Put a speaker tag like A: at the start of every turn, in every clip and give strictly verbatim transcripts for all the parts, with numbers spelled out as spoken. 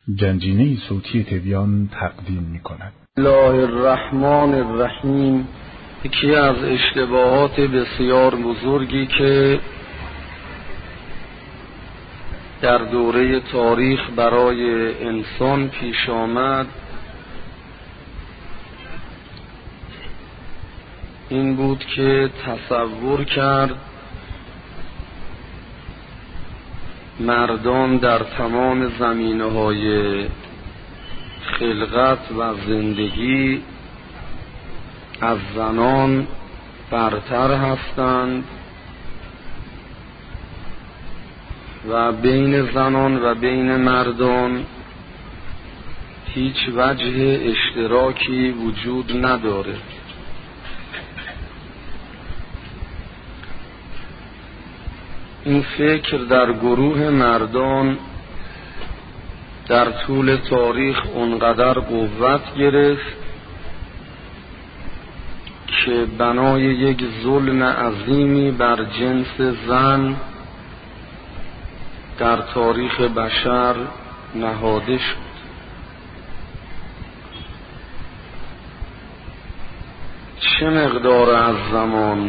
A: گنجینه صوتی تبیان تقدیم می کند.
B: الله الرحمن الرحیم. یکی از اشتباهات بسیار بزرگی که در دوره تاریخ برای انسان پیش آمد این بود که تصور کرد مردان در تمام زمینه‌های خلقت و زندگی از زنان برتر هستند و بین زنان و بین مردان هیچ وجه اشتراکی وجود نداره. این فکر در گروه مردان در طول تاریخ اونقدر قوت گرفت که بنای یک ظلم عظیمی بر جنس زن در تاریخ بشر نهاده شد. چه مقدار از زمان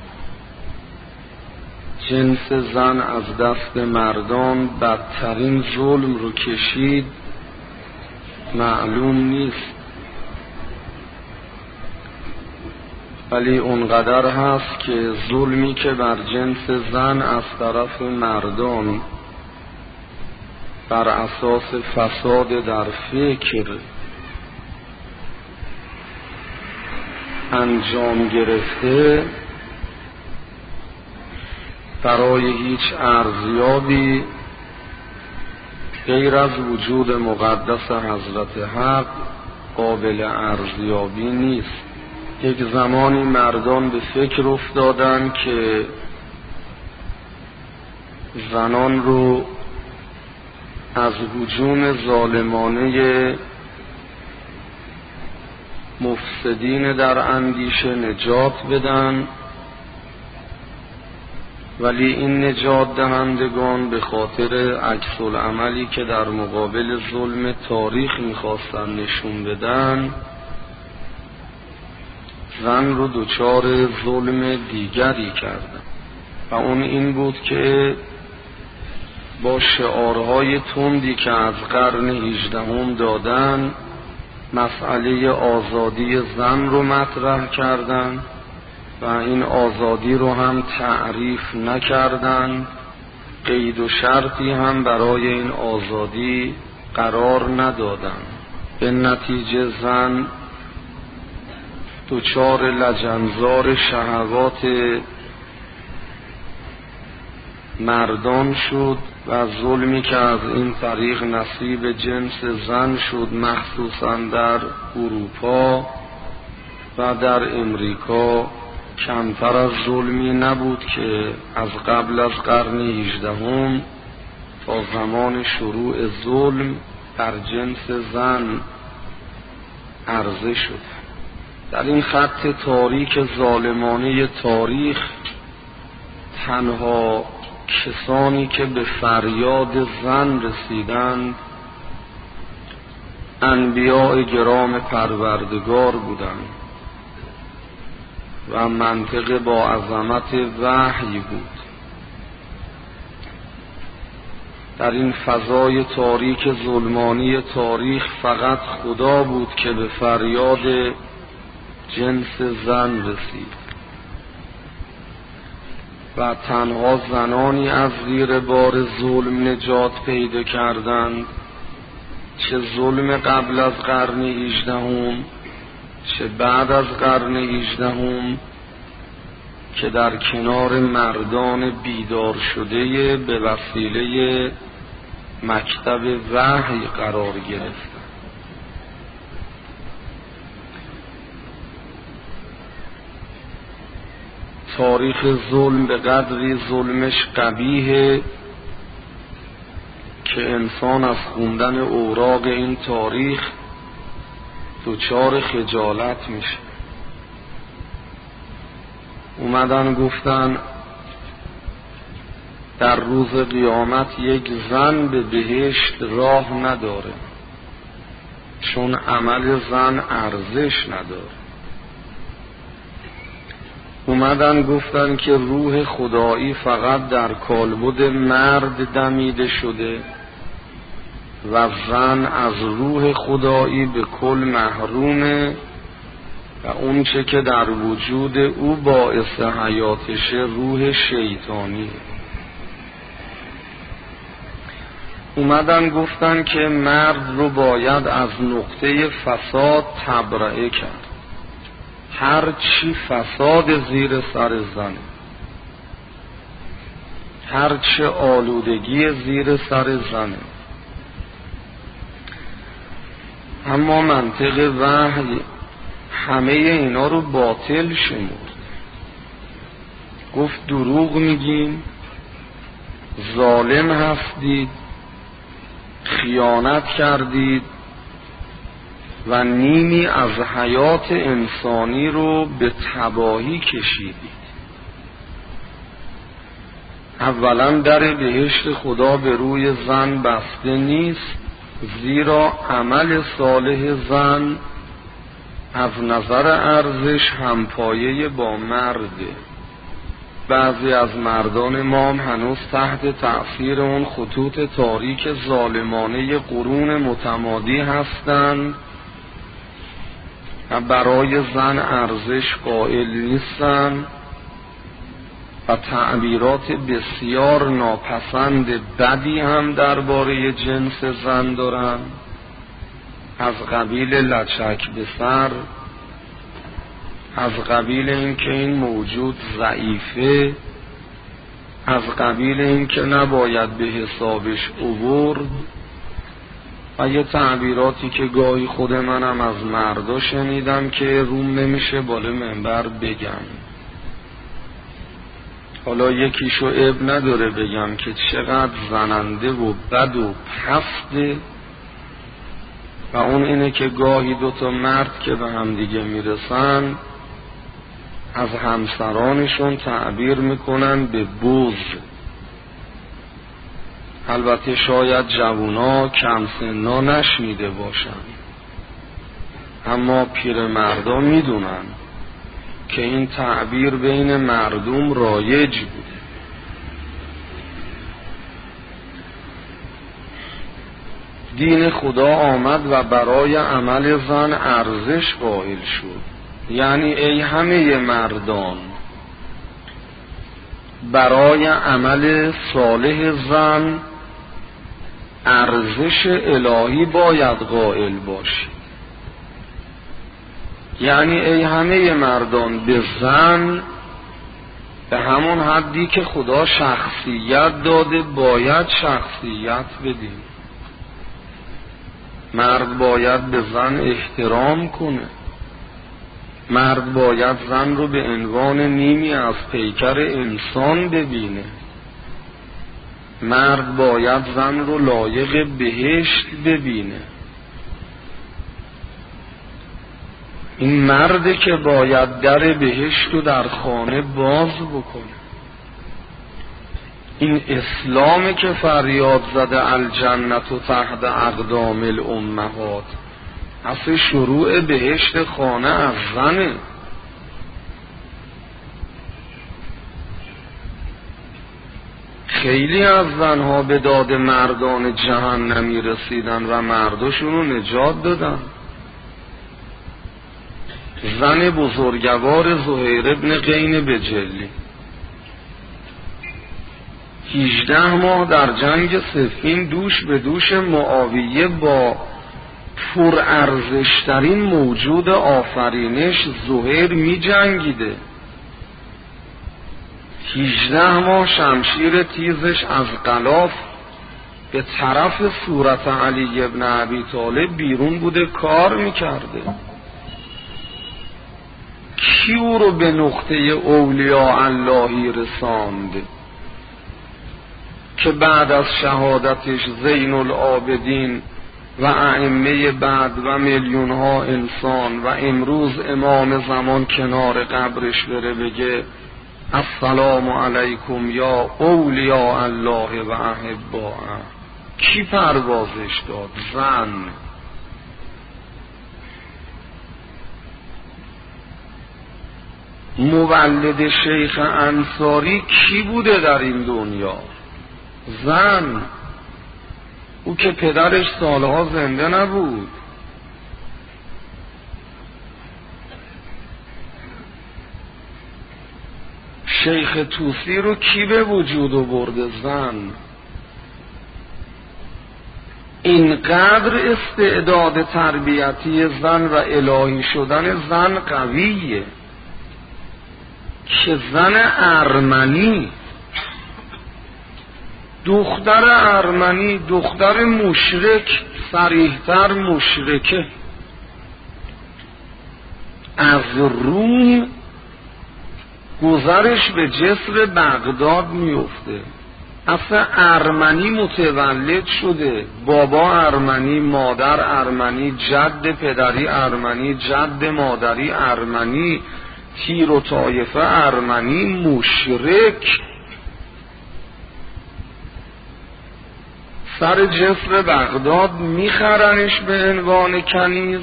B: جنس زن از دست مردان بدترین ظلم رو کشید معلوم نیست، ولی اونقدر هست که ظلمی که بر جنس زن از طرف مردان بر اساس فساد در فکر انجام گرفته برای هیچ ارزیابی غیر از وجود مقدس حضرت حق قابل ارزیابی نیست. یک زمانی مردان به فکر افتادن که زنان رو از هجوم ظالمانه مفسدین در اندیشه نجات بدن، ولی این نجات دهندگان به خاطر عکس العملی که در مقابل ظلم تاریخ میخواستن نشون بدن زن رو دچار ظلم دیگری کردن و اون این بود که با شعارهای تندی که از قرن هجدهم دادن مسئله آزادی زن رو مطرح کردن و این آزادی رو هم تعریف نکردن، قید و شرطی هم برای این آزادی قرار ندادن. به نتیجه زن دچار لجنزار شهوات مردان شد و ظلمی که از این طریق نصیب جنس زن شد مخصوصا در اروپا و در امریکا کمتر از ظلمی نبود که از قبل از قرن هجدهم تا زمان شروع ظلم بر جنس زن عرضه شد. در این خط تاریک ظالمانه تاریخ تنها کسانی که به فریاد زن رسیدند انبیاء گرام پروردگار بودند و منطق با عظمت وحی بود. در این فضای تاریک ظلمانی تاریخ فقط خدا بود که به فریاد جنس زن رسید و تنها زنانی از زیر بار ظلم نجات پیدا کردند، چه ظلم قبل از قرن هجدهم چه بعد از قرن هجدهم، که در کنار مردان بیدار شده به وسیله مکتب وحی قرار گرفتند. تاریخ ظلم به قدری ظلمش قبیحه که انسان از خوندن اوراق این تاریخ دچار خجالت میشه. اومدن گفتن در روز قیامت یک زن به بهشت راه نداره، چون عمل زن ارزش نداره. اومدن گفتن که روح خدایی فقط در کالبد مرد دمیده شده و زن از روح خدایی به کل محرومه و اون چه که در وجود او باعث حیاتشه روح شیطانیه. اومدن گفتن که مرد رو باید از نقطه فساد تبرئه کرد. هر چی فساد زیر سر زنه، هر چه آلودگی زیر سر زنه. اما منطق وحی همه اینا رو باطل شمرد. گفت دروغ میگین، ظالم هستید، خیانت کردید و نیمی از حیات انسانی رو به تباهی کشیدید. اولا در بهشت خدا به روی زن بسته نیست، زیرا عمل صالح زن از نظر ارزش همپایه با مرده. بعضی از مردان ما هم هنوز تحت تأثیر اون خطوط تاریک ظالمانه قرون متمادی هستند و برای زن ارزش قائل نیستند و تعبیرات بسیار ناپسند بدی هم درباره جنس زن دارند، از قبیل لچک به سر، از قبیل این که این موجود ضعیفه، از قبیل این که نباید به حسابش آورد و یه تعبیراتی که گاهی خود منم از مردا شنیدم که روم نمیشه بالا منبر بگم. حالا یکیشو عیب نداره بگم که چقدر زننده و بد و پسته، و اون اینه که گاهی دوتا مرد که به هم دیگه میرسن از همسرانشون تعبیر میکنن به بوز. البته شاید جوونا کم سنا نشنیده باشن، اما پیر مردا میدونن که این تعبیر بین مردم رایج بود. دین خدا آمد و برای عمل زن ارزش قائل شد. یعنی ای همه مردان، برای عمل صالح زن ارزش الهی باید قائل باشی. یعنی ای همه مردان، به زن به همون حدی که خدا شخصیت داده باید شخصیت بدیم. مرد باید به زن احترام کنه. مرد باید زن رو به عنوان نیمی از پیکر انسان ببینه. مرد باید زن رو لایق بهشت ببینه. این مرده که باید در بهشت رو در خانه باز بکنه. این اسلامه که فریاد زده الجنت و تحت اقدام الامهات. اصل شروع بهشت خانه از زنه. خیلی از زنها به داد مردان جهنمی رسیدن و مرداشون رو نجات دادن. زن بزرگوار زهیر ابن قین بجلی هجده ماه در جنگ صفین دوش به دوش معاویه با پر ارزشترین موجود آفرینش زهیر می جنگیده. هجده ماه شمشیر تیزش از غلاف به طرف صورت علی ابن ابی طالب بیرون بوده کار می کرده. کی او رو به نقطه اولیاء اللهی رسانده که بعد از شهادتش زین العابدین و ائمه بعد و میلیون ها انسان و امروز امام زمان کنار قبرش بره بگه السلام علیکم یا اولیاء الله و احباءه. کی پروازش داد؟ زن. مولد شیخ انصاری کی بوده در این دنیا؟ زن. او که پدرش سالها زنده نبود. شیخ طوسی رو کی به وجود آورده؟ زن. اینقدر استعداد تربیتی زن و الهی شدن زن قویه که زن ارمنی، دختر ارمنی، دختر مشرک، صریح‌تر مشرکه، از روم گذرش به جسر بغداد میفته. اصلا ارمنی متولد شده، بابا ارمنی، مادر ارمنی، جد پدری ارمنی، جد مادری ارمنی، تیر و طایفه ارمنی، مشرک، سر جسر بغداد میخرنش به عنوان کنیز،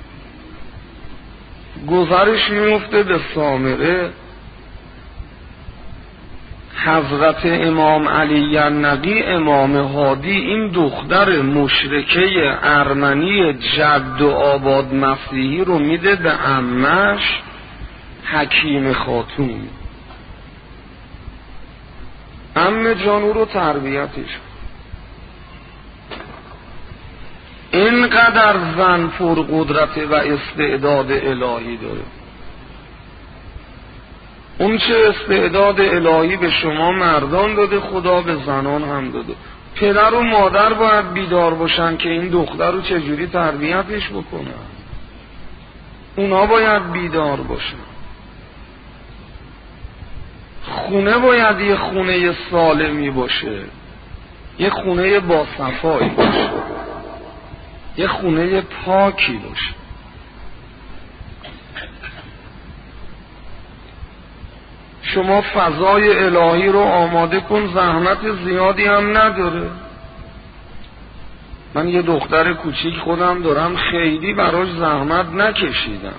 B: گذرش میفته به سامره. حضرت امام علی النقی امام هادی این دختر مشرکه ارمنی جد و آباد مسیحی رو میده به عمش حکیم خاتون. عمه جانو رو تربیتش. اینقدر زن پرقدرت و استعداد الهی داره. اون چه استعداد الهی به شما مردان داده، خدا به زنان هم داده. پدر و مادر باید بیدار باشن که این دختر رو چجوری تربیتش بکنن. اونا باید بیدار باشن. خونه باید یه خونه سالمی باشه، یه خونه با صفایی باشه، یه خونه پاکی باشه. شما فضای الهی رو آماده کن، زحمت زیادی هم نداره. من یه دختر کوچیک خودم دارم، خیلی براش زحمت نکشیدم،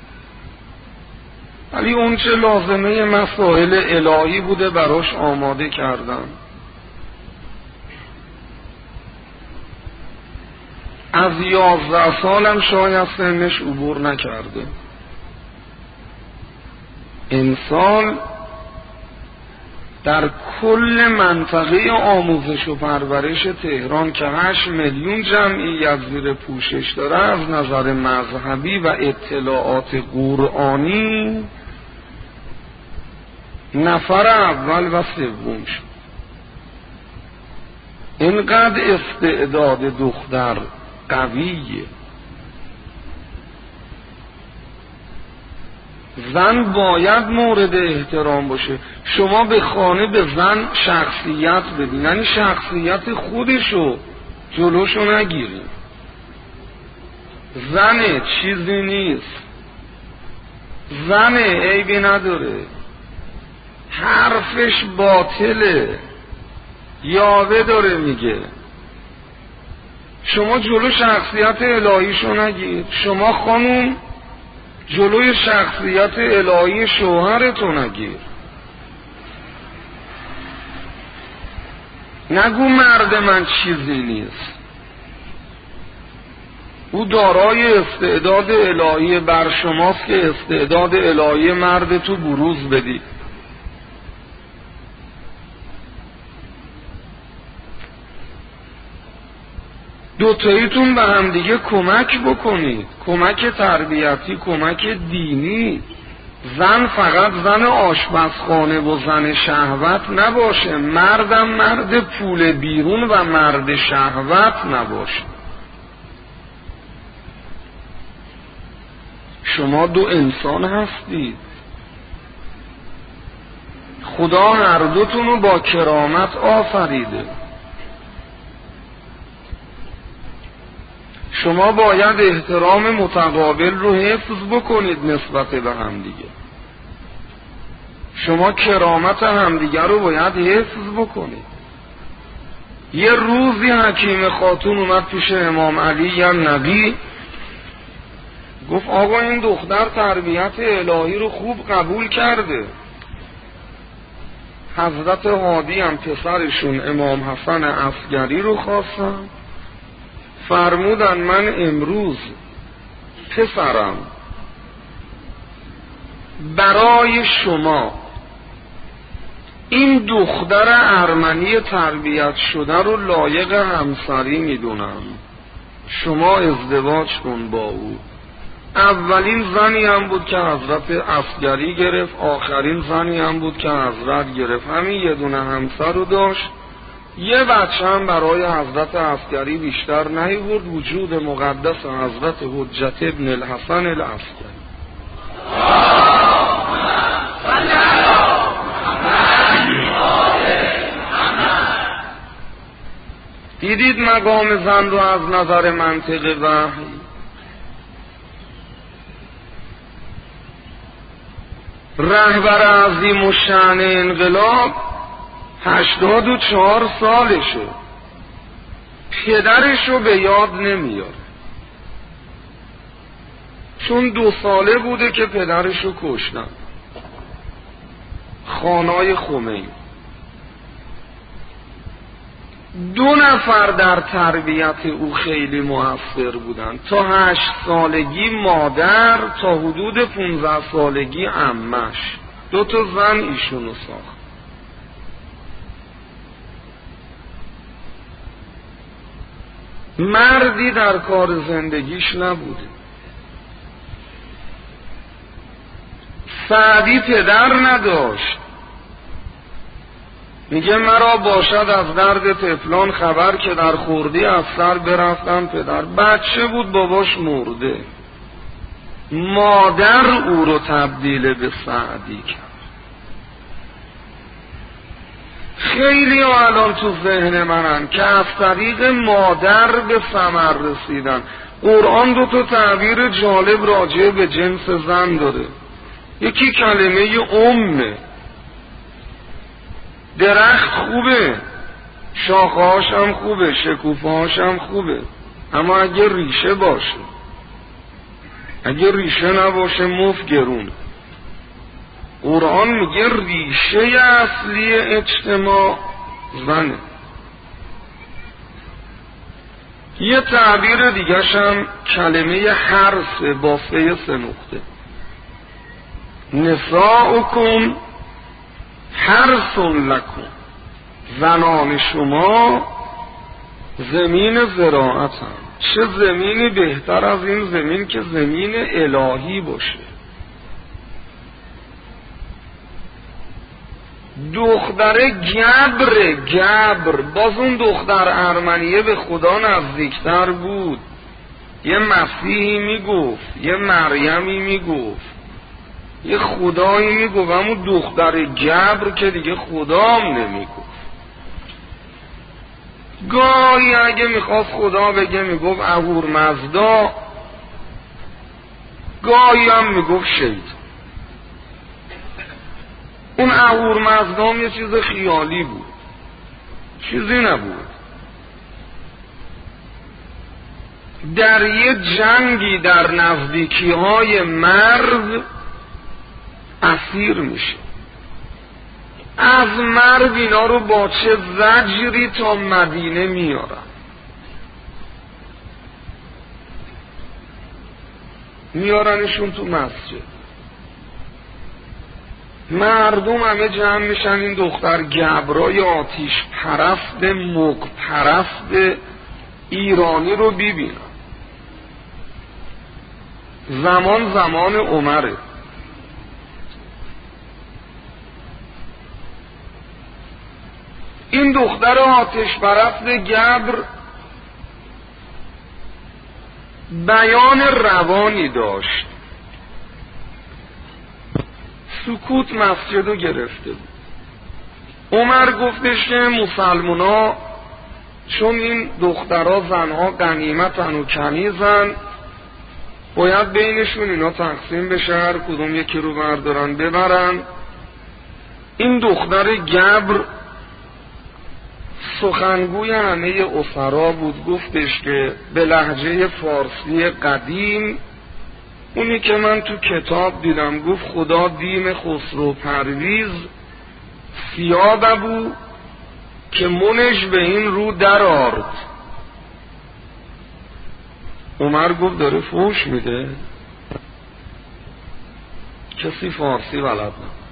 B: ولی اون چه لازمه مسائل الهی بوده براش آماده کردم. از یازده سالم شاید سنش عبور نکرده. انسان در کل منطقه آموزش و پرورش تهران که هشت میلیون جمعیت زیر پوشش داره، از نظر مذهبی و اطلاعات قرآنی نفر اول و سوم شد. اینقدر استعداد دختر قویه. زن باید مورد احترام باشه. شما به خانه به زن شخصیت بدین، یعنی شخصیت خودشو جلوشو نگیرین. زنه چیزی نیست، زنه عیبی نداره، حرفش باطله، یاوه داره میگه. شما جلو شخصیت الهیشو نگیر. شما خانوم جلوی شخصیت الهی شوهرتو نگیر. نگو مرد من چیزی نیست، او دارای استعداد الهی بر شماست که استعداد الهی مرد تو بروز بدی. دوتاییتون به هم دیگه کمک بکنید، کمک تربیتی، کمک دینی. زن فقط زن آشپزخانه و زن شهوت نباشه، مردم مرد پول بیرون و مرد شهوت نباشه. شما دو انسان هستید. خدا هر دوتون رو با کرامت آفریده. شما باید احترام متقابل رو حفظ بکنید نسبت به هم دیگه. شما کرامت همدیگر رو باید حفظ بکنید. یه روزی حکیم خاتون اومد پیش امام علی یا نبی، گفت آقا این دختر تربیت الهی رو خوب قبول کرده. حضرت هادی هم پسرشون امام حسن عسکری رو خواستن، فرمودن من امروز پسرم برای شما این دختر ارمنی تربیت شده رو لایق همسری میدونم، شما ازدواج کن با او. اولین زنی هم بود که حضرت عسکری گرفت، آخرین زنی هم بود که حضرت گرفت، همین یه دونه همسر رو داشت. یه بچه هم برای حضرت عسکری بیشتر نیورد، وجود مقدس حضرت حجت ابن الحسن العسکری. دیدید مقام زن رو از نظر منطق وحی. رهبر عظیم و شأن انقلاب هشتاد و چهار سالشه، پدرشو به یاد نمیاره، چون دو ساله بوده که پدرشو کشتن، خانای خمینی. دو نفر در تربیت او خیلی موثر بودن. تا هشت سالگی مادر، تا حدود پونزده سالگی عمش. دو تا زن ایشونو ساخت. مردی در کار زندگیش نبوده. سعدی پدر نداشت، میگه مرا باشد از درد طفلان خبر که در خوردی از سر برفتم پدر. بچه بود باباش مرده، مادر او رو تبدیل به سعدی کرد. خیلی الان تو ذهن منن که از طریق مادر به ثمر رسیدن. قرآن دو تا تعبیر جالب راجع به جنس زن داره. یکی کلمه امه، درخت خوبه، شاخه‌هاش هم خوبه، شکوفه‌هاش هم خوبه، اما اگه ریشه باشه، اگه ریشه نباشه مفت گرونه. قرآن میگه ریشه اصلی اجتماع زنه. یه تعبیر دیگه هم کلمه حرس با فه سه نقطه. نساؤکم حرث لکم، زنان شما زمین زراعت هم. چه زمینی بهتر از این زمین که زمین الهی باشه. دختر گبر، گبر باز اون دختر ارمنیه به خدا نزدیکتر بود. یه مسیحی میگفت، یه مریمی میگفت، یه خدایی میگفت، همون دختر گبر که دیگه خدام نمیگفت. گاهی اگه میخواست خدا بگه میگفت اهورمزدا، گاهی هم میگفت شیطان. اون اهورمزدا هم یه چیز خیالی بود، چیزی نبود. در یه جنگی در نزدیکی های مرز اسیر میشه. از مرد اینا رو با چه زجری تا مدینه میارن. میارنشون تو مسجد. مردم همه جمع میشن این دختر گبرای آتیش پرست مگ پرست ایرانی رو ببینن. زمان زمان عمره. این دختر آتش پرست گبر بیان روانی داشت. سکوت مسجد رو گرفته بود. عمر گفتش که مسلمونا چون این دخترها زنها غنیمتن و کنیزن، باید بینشون اینا تقسیم بشه، هر کدوم یکی رو بردارن ببرن این دختر گبر سخنگوی همه اسرا بود. گفتش که به لهجه فارسی قدیم، اونی که من تو کتاب دیدم، گفت خدا دیم خسرو پرویز سیاه بود که منش به این رو در آرد. عمر گفت داره فوش میده، کسی فارسی بلد نه.